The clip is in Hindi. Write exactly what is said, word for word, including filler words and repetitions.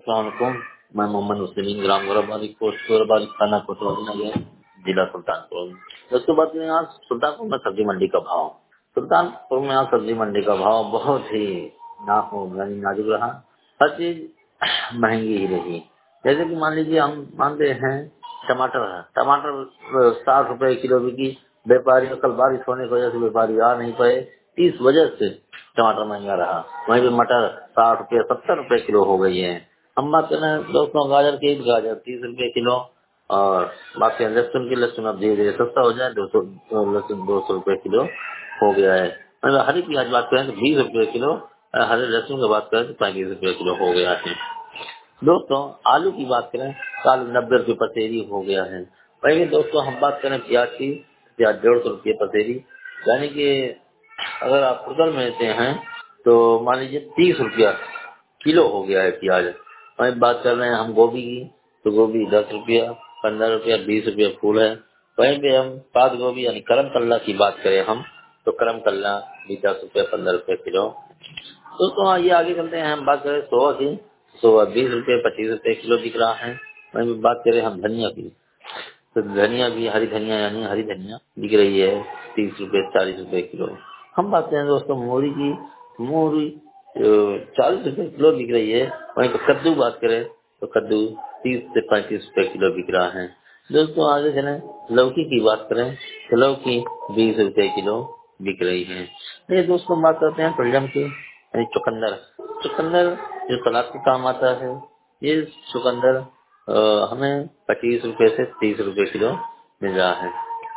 अस्सलामुअलैकुम। मैं मोहम्मद मुस्लिम ग्राम गोराबादी पोस्ट गोराबादी थाना कोतवाली जिला सुल्तानपुर। दोस्तों बात करें आज सुल्तानपुर में सब्जी मंडी का भाव। सुल्तानपुर में आज सब्जी मंडी का भाव बहुत ही ना यानी नाजुक रहा। हर चीज महंगी ही रही। जैसे कि मान लीजिए हम मानते हैं टमाटर है, टमाटर साठ रुपए किलो बिकी। व्यापारी कल बारिश होने की वजह से व्यापारी आ नहीं पाए, इस वजह से टमाटर महंगा रहा। वहीं पे मटर साठ रुपए सत्तर रुपए किलो हो गई है। हम बात कर रहे हैं दोस्तों गाजर की, गाजर तीस रुपए किलो। और बात करें लहसुन की, लहसुन अब धीरे धीरे सस्ता हो जाए, दो सौ लहसुन दो सौ रुपए किलो हो गया है। मतलब हरी प्याज बात करें तो बीस रुपए किलो, हरे लहसुन की बात करें तो पैंतीस रुपए किलो हो गया है। दोस्तों आलू की बात करें तो आलू नब्बे रुपए पसेरी हो गया है। वही दोस्तों हम बात करें प्याज की, प्याज डेढ़ सौ रुपये पसेरी। यानी कि अगर आप कुतल में लेते हैं तो मान लीजिए तीस रुपया किलो हो गया है प्याज। वही बात कर रहे हैं हम गोभी की, तो गोभी दस रुपया, पंद्रह रुपया, बीस रुपया फूल है। वहीं पे हम पात गोभी यानी करम कल्ला की बात करें हम तो करम कल्ला भी दस रुपया पंद्रह रुपया किलो। दोस्तों आइए आगे चलते हैं। हम बात करें सोआ की, सोआ बीस रुपए पच्चीस रुपए किलो बिक रहा है। वहीं बात करें हम धनिया की, तो धनिया भी हरी धनिया यानी हरी धनिया बिक रही है तीस रुपए चालीस रुपए किलो। हम बात करें दोस्तों मूली की, मूली चालीस रुपए किलो बिक रही है। वहीं तो कद्दू बात करें तो कद्दू तीस से पैंतीस रुपए किलो बिक रहा है। दोस्तों आगे चले लौकी की बात करें तो लौकी बीस रुपए किलो बिक रही है। ये दोस्तों बात करते हैं शलजम की यानी चुकंदर। चुकंदर जो सलाद के काम आता है, ये चुकंदर अ, हमें पच्चीस रुपए से तीस रुपए किलो मिल रहा है।